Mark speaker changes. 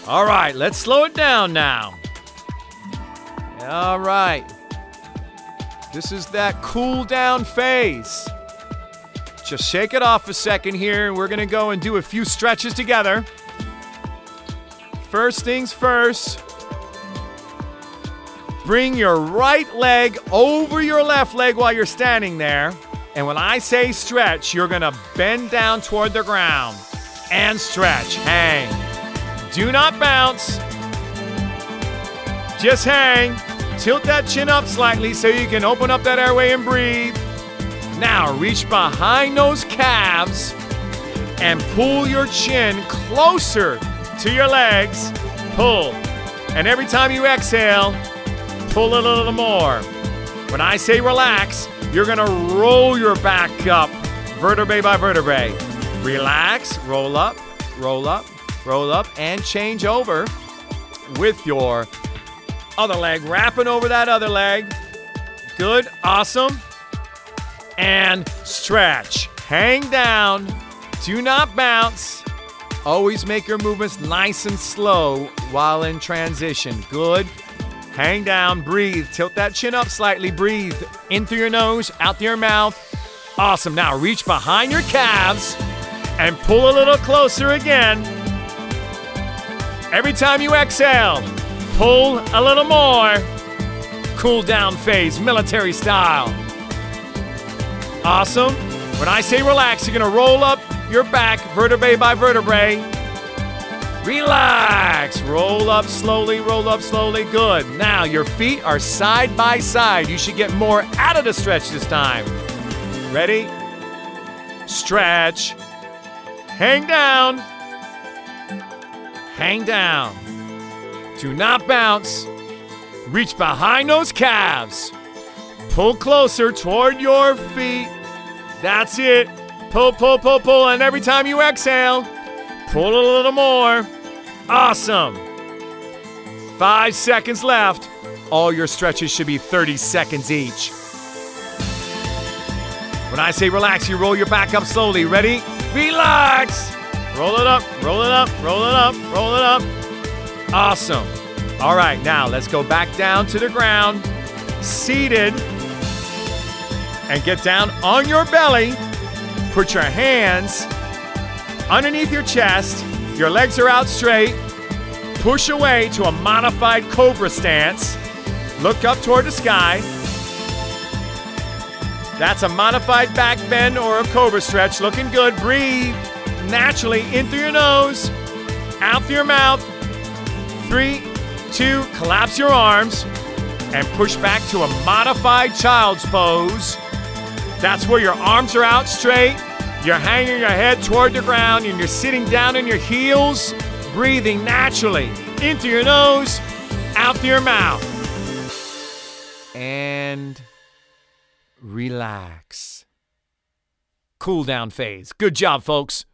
Speaker 1: All right, let's slow it down now. All right. This is that cool down phase. Just shake it off a second here. We're going to go and do a few stretches together. First things first. Bring your right leg over your left leg while you're standing there. And when I say stretch, you're going to bend down toward the ground and stretch. Hang. Do not bounce. Just hang. Tilt that chin up slightly so you can open up that airway and breathe. Now reach behind those calves and pull your chin closer to your legs. Pull. And every time you exhale, pull a little more. When I say relax, you're going to roll your back up, vertebrae by vertebrae. Relax, roll up, roll up, roll up, and change over with your other leg, wrapping over that other leg. Good, awesome. And stretch. Hang down. Do not bounce. Always make your movements nice and slow while in transition. Good. Hang down, breathe. Tilt that chin up slightly. Breathe in through your nose, out through your mouth. Awesome. Now reach behind your calves and pull a little closer again. Every time you exhale, pull a little more. Cool down phase, military style. Awesome. When I say relax, you're going to roll up your back, vertebrae by vertebrae. Relax. Roll up slowly, roll up slowly. Good. Now your feet are side by side. You should get more out of the stretch this time. Ready? Stretch. Hang down. Hang down. Do not bounce. Reach behind those calves. Pull closer toward your feet. That's it. Pull, pull, pull, pull. And every time you exhale, pull a little more. Awesome. 5 seconds left. All your stretches should be 30 seconds each. When I say relax, you roll your back up slowly. Ready? Relax. Roll it up, roll it up, roll it up, roll it up. Awesome. All right, now let's go back down to the ground. Seated. And get down on your belly. Put your hands underneath your chest. Your legs are out straight. Push away to a modified cobra stance. Look up toward the sky. That's a modified back bend or a cobra stretch. Looking good. Breathe naturally in through your nose, out through your mouth. 3, 2, collapse your arms and push back to a modified child's pose. That's where your arms are out straight. You're hanging your head toward the ground and you're sitting down on your heels, breathing naturally in through your nose, out through your mouth. And relax. Cool down phase. Good job, folks.